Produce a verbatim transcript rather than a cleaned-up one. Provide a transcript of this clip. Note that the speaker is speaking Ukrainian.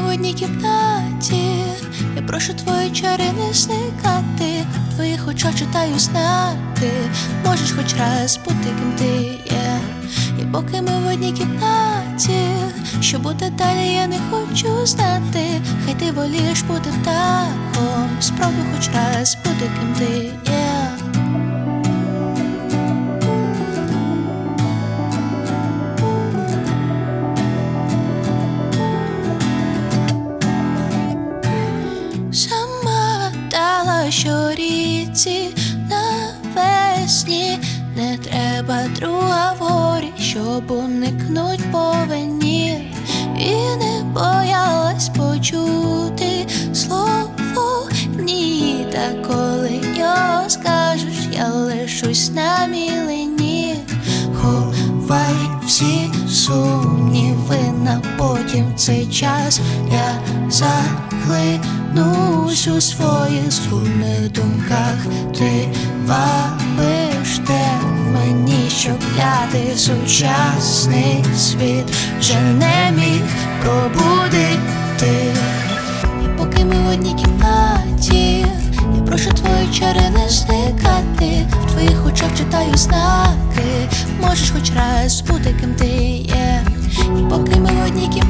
в одній кімнаті, я прошу твої чари не зникати. В твоїх очах читаю знаки, можеш хоч раз бути ким ти є. І поки ми в одній кімнаті, що буде далі, я не хочу знати. Хай ти волієш бути птахом, спробуй хоч раз бути ким ти є. Сама дала, що ріці навесні не треба друга в горі, щоб уникнуть повені. І не боялась почути слово ні. Та коли його скажеш, я лишусь на мілені. Ховай всі сумніви на потім, цей час я заглинусь у своїх сумних думках. Ти вабиш те в мені, що клятий сучасний світ вже не міг пробудити. І поки ми в одній кімнаті, я прошу твої чари не зникати. В твоїх очах читаю знаки, можеш хоч раз бути ким ти є. І поки ми в одній кімнаті,